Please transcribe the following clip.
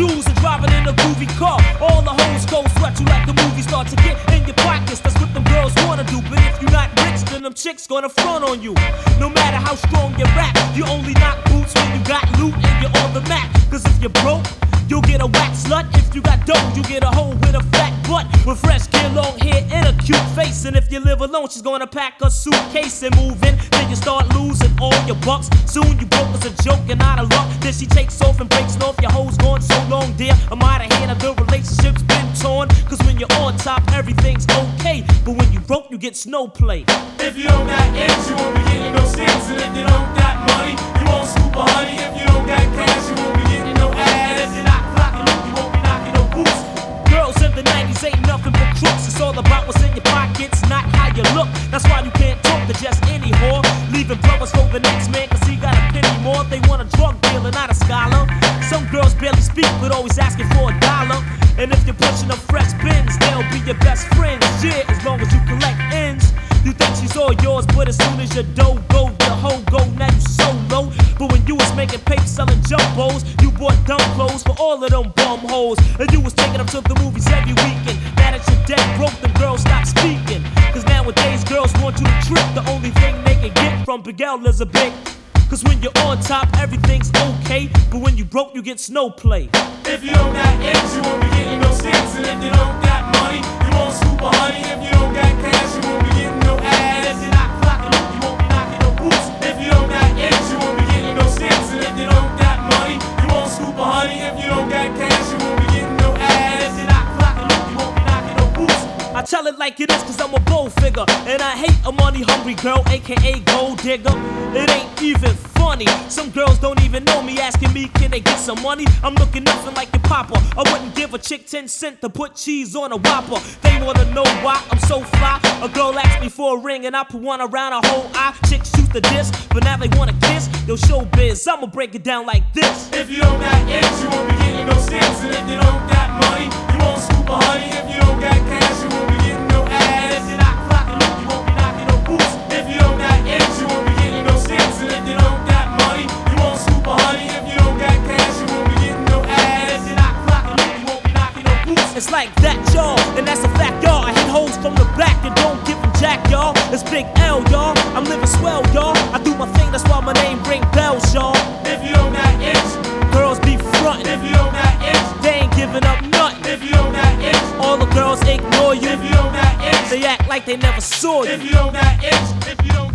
shoes and driving in a groovy car. All the hoes go sweat you like the movie start to get in your pockets. That's what them girls wanna do. But if you're not rich, then them chicks gonna front on you. No matter how strong you rap, you only knock boots when you got loot and you're on the map. Cause if you're broke, you'll get a whack slut. If you got dough, you get a hoe with a fat butt, with fresh hair, long hair, and a cute face. And if you live alone, she's gonna pack a suitcase and move in. Then you start losing all your bucks. Soon you broke as a joke and out of luck. Then she takes off and breaks off. Your hoe's gone so long, dear. I'm out of hand, the relationship's been torn. Cause when you're on top, everything's okay. But when you broke, you get snow play. If you don't got ends, you won't be getting no stamps. And if you don't got money, you won't scoop a honey. If you don't got cash, you won't be getting no ad. If you're not clocking up, you won't be knocking no boots. Girls in the 90s ain't nothing but crooks. It's all about what's in your pockets, not how you look. That's why you can't talk to just any whore. Leaving brothers for the next man, cause he got a penny more. They want a drug dealer, not a scholar. Some girls barely speak, but always asking for $1. And if you're pushing a fresh Benz, they'll be your best friends. Yeah, as long as you collect ends. You think she's all yours, but as soon as your dough go, your hoe go, now you so low. But when you was making paper selling jumbos, you bought dumb clothes for all of them bum hoes. And you was taking them to the movies every weekend. Now that you're dead broke, them girls stop speaking. Cause nowadays girls want you to trip. The only thing they can get from Big L is a big. Cause when you're on top, everything's okay. But when you broke, you get snow play. If you don't got ends, you won't be getting no stamps. And if you don't got money, you won't scoop a honey. If you don't got cash, you won't be getting no ad. If you're not clocking up, you won't be knocking no boots. If you don't got ends, you won't be getting no stamps. And if you don't got money, you won't scoop a honey. If you don't got cash, you won't be getting no ad. If you're not clocking up, you won't be knocking no boots. I tell it like it is cause I'm a bold figure. And I hate a money hungry girl, aka gold digger. It ain't even funny. Some girls don't even know me, asking me can they get some money. I'm looking nothing like your papa. I wouldn't give a chick 10 cents to put cheese on a Whopper. They wanna know why I'm so fly. A girl asked me for a ring and I put one around her whole eye. Chicks shoot the disc, but now they wanna kiss. Yo, showbiz, I'ma break it down like this. If you don't got ends, you won't be getting no stamps. And if you don't got money, you won't scoop a honey. If you don't got cash, you won't be getting no ad. If you're not clocking up, you won't be knocking no boots. If you don't got ends, you won't be getting no stamps. And if you don't got money, you won't scoop a honey. If you don't got cash, you won't be getting no ad. If you're not clocking up, you won't be knocking no boots. It's like that, y'all, and that's a fact, y'all. I hit hoes from the back and don't give them jack, y'all. It's Big L, y'all. I'm living swell, y'all. I do my thing, that's why my name ring bells, y'all. If you don't got ends, Girls be frontin', if you don't got ends, they ain't giving up nothing. if you don't got ends, All the girls ignore you, if you don't got ends, they act like they never saw you. if you don't got ends, if you don't